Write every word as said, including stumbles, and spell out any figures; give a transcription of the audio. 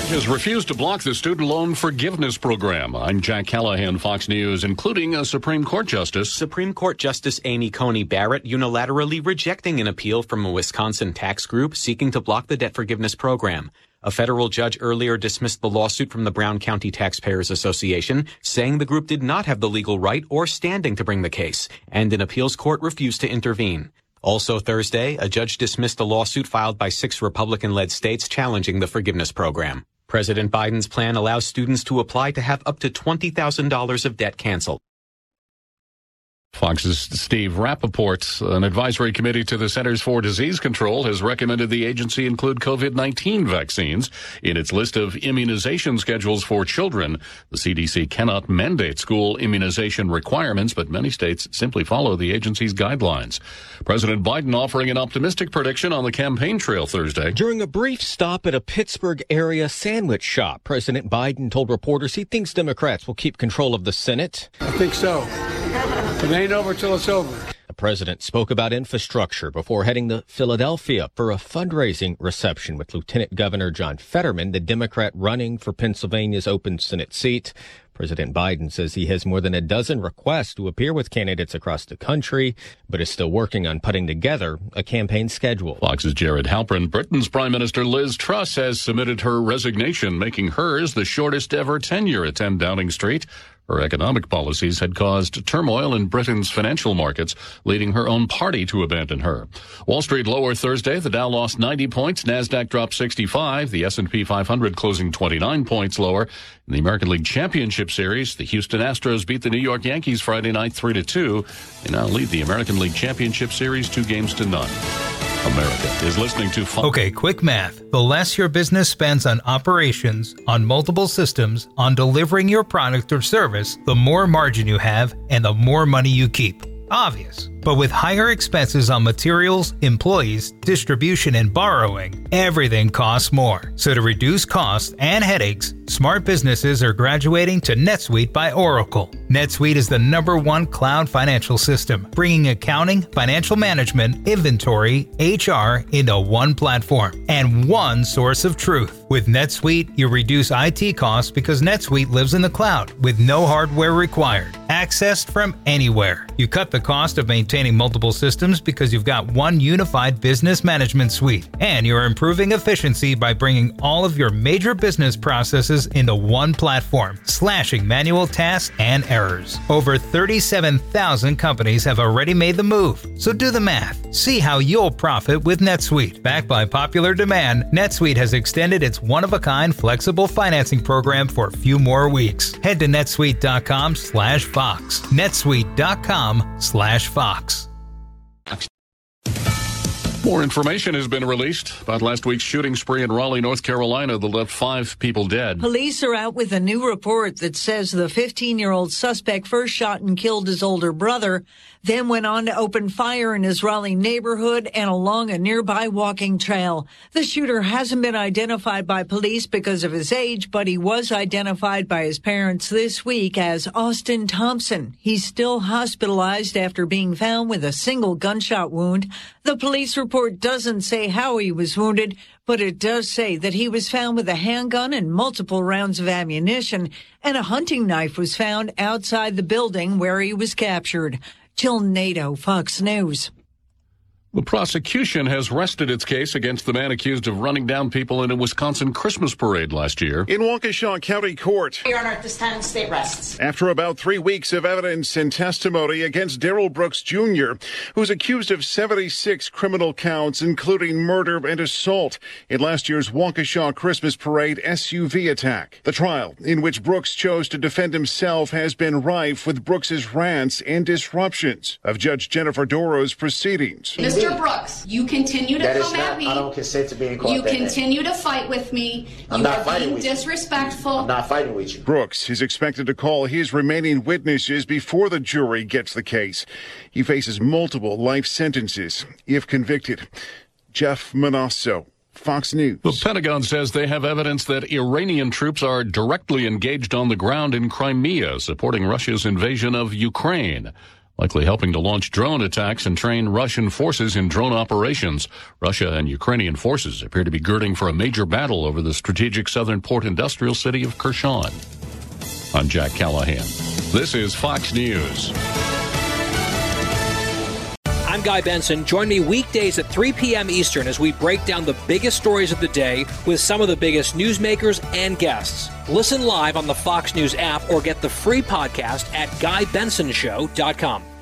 has refused to block the student loan forgiveness program. I'm Jack Callahan, Fox News, including a Supreme Court justice. Supreme Court Justice Amy Coney Barrett unilaterally rejecting an appeal from a Wisconsin tax group seeking to block the debt forgiveness program. A federal judge earlier dismissed the lawsuit from the Brown County Taxpayers Association, saying the group did not have the legal right or standing to bring the case, and an appeals court refused to intervene. Also Thursday, a judge dismissed a lawsuit filed by six Republican-led states challenging the forgiveness program. President Biden's plan allows students to apply to have up to twenty thousand dollars of debt canceled. Fox's Steve Rappaport. An advisory committee to the Centers for Disease Control has recommended the agency include COVID nineteen vaccines in its list of immunization schedules for children. The C D C cannot mandate school immunization requirements, but many states simply follow the agency's guidelines. President Biden offering an optimistic prediction on the campaign trail Thursday. During a brief stop at a Pittsburgh area sandwich shop, President Biden told reporters he thinks Democrats will keep control of the Senate. I think so. It ain't over till it's over. The president spoke about infrastructure before heading to Philadelphia for a fundraising reception with Lieutenant Governor John Fetterman, the Democrat running for Pennsylvania's open Senate seat. President Biden says he has more than a dozen requests to appear with candidates across the country, but is still working on putting together a campaign schedule. Fox's Jared Halpern. Britain's Prime Minister Liz Truss has submitted her resignation, making hers the shortest ever tenure at ten Downing Street. Her economic policies had caused turmoil in Britain's financial markets, leading her own party to abandon her. Wall Street lower Thursday. The Dow lost ninety points. NASDAQ dropped sixty-five. The S and P five hundred closing twenty-nine points lower. In the American League Championship Series, the Houston Astros beat the New York Yankees Friday night three to two. They now lead the American League Championship Series two games to none. America is listening to... Fun- okay, quick math. The less your business spends on operations, on multiple systems, on delivering your product or service, the more margin you have and the more money you keep. Obvious. But with higher expenses on materials, employees, distribution, and borrowing, everything costs more. So to reduce costs and headaches, smart businesses are graduating to NetSuite by Oracle. NetSuite is the number one cloud financial system, bringing accounting, financial management, inventory, H R into one platform and one source of truth. With NetSuite, you reduce I T costs because NetSuite lives in the cloud with no hardware required, accessed from anywhere. You cut the cost of maintaining multiple systems because you've got one unified business management suite, and you're improving efficiency by bringing all of your major business processes into one platform, slashing manual tasks and errors. Over thirty-seven thousand companies have already made the move, so do the math. See how you'll profit with NetSuite. Backed by popular demand, NetSuite has extended its one-of-a-kind flexible financing program for a few more weeks. Head to netsuite.com slash Fox. netsuite.com slash Fox. More information has been released about last week's shooting spree in Raleigh, North Carolina that left five people dead. Police are out with a new report that says the fifteen-year-old suspect first shot and killed his older brother, then went on to open fire in his Raleigh neighborhood and along a nearby walking trail. The shooter hasn't been identified by police because of his age, but he was identified by his parents this week as Austin Thompson. He's still hospitalized after being found with a single gunshot wound. The police report doesn't say how he was wounded, but it does say that he was found with a handgun and multiple rounds of ammunition, and a hunting knife was found outside the building where he was captured. Jill Nato, Fox News. The prosecution has rested its case against the man accused of running down people in a Wisconsin Christmas parade last year. In Waukesha County Court, Your Honor, at this time, state rests. After about three weeks of evidence and testimony against Darrell Brooks Junior, who's accused of seventy-six criminal counts, including murder and assault in last year's Waukesha Christmas parade S U V attack. The trial, in which Brooks chose to defend himself, has been rife with Brooks's rants and disruptions of Judge Jennifer Doro's proceedings. Mister Brooks, you continue to that come not, at me. I don't consent to being called You that continue name. to fight with me. I'm you not are fighting being with you. disrespectful. I'm not fighting with you. Brooks is expected to call his remaining witnesses before the jury gets the case. He faces multiple life sentences if convicted. Jeff Manasso, Fox News. The Pentagon says they have evidence that Iranian troops are directly engaged on the ground in Crimea, supporting Russia's invasion of Ukraine. likely helping to launch drone attacks and train Russian forces in drone operations. Russia and Ukrainian forces appear to be girding for a major battle over the strategic southern port industrial city of Kherson. I'm Jack Callahan. This is Fox News. I'm Guy Benson. Join me weekdays at three p.m. Eastern as we break down the biggest stories of the day with some of the biggest newsmakers and guests. Listen live on the Fox News app or get the free podcast at guy benson show dot com.